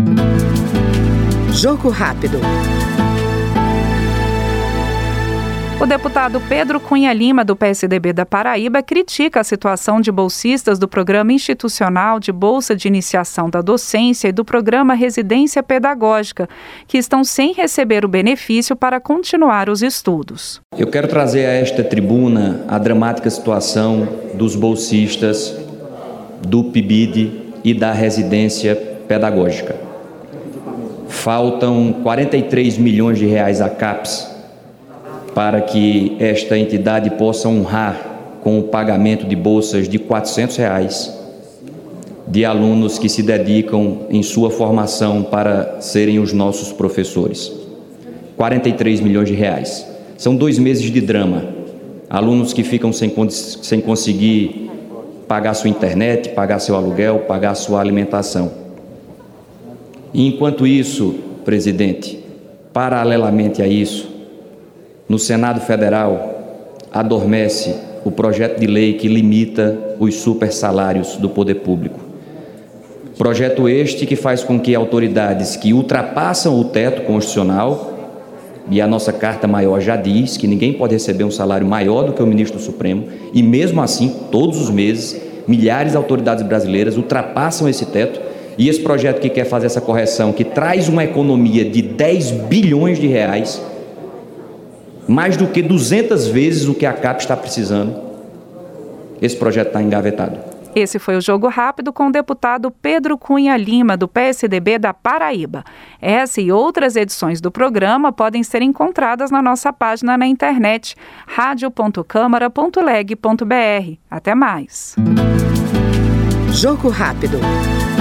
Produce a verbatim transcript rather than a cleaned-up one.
Jogo rápido. O deputado Pedro Cunha Lima, do P S D B da Paraíba, critica a situação de bolsistas do Programa Institucional de Bolsa de Iniciação da Docência e do Programa Residência Pedagógica, que estão sem receber o benefício para continuar os estudos. Eu quero trazer a esta tribuna a dramática situação dos bolsistas do P I B I D e da Residência Pedagógica. Faltam quarenta e três milhões de reais à CAPES para que esta entidade possa honrar com o pagamento de bolsas de quatrocentos reais de alunos que se dedicam em sua formação para serem os nossos professores. quarenta e três milhões de reais. São dois meses de drama. Alunos que ficam sem, sem conseguir pagar sua internet, pagar seu aluguel, pagar sua alimentação. E enquanto isso, presidente, paralelamente a isso, no Senado Federal, adormece o projeto de lei que limita os supersalários do poder público. Projeto este que faz com que autoridades que ultrapassam o teto constitucional, e a nossa Carta Maior já diz que ninguém pode receber um salário maior do que o ministro Supremo, e mesmo assim, todos os meses, milhares de autoridades brasileiras ultrapassam esse teto, e esse projeto que quer fazer essa correção, que traz uma economia de dez bilhões de reais, mais do que duzentas vezes o que a CAPES está precisando, esse projeto está engavetado. Esse foi o Jogo Rápido com o deputado Pedro Cunha Lima, do P S D B da Paraíba. Essa e outras edições do programa podem ser encontradas na nossa página na internet, radio ponto câmara ponto leg ponto br. Até mais. Jogo Rápido.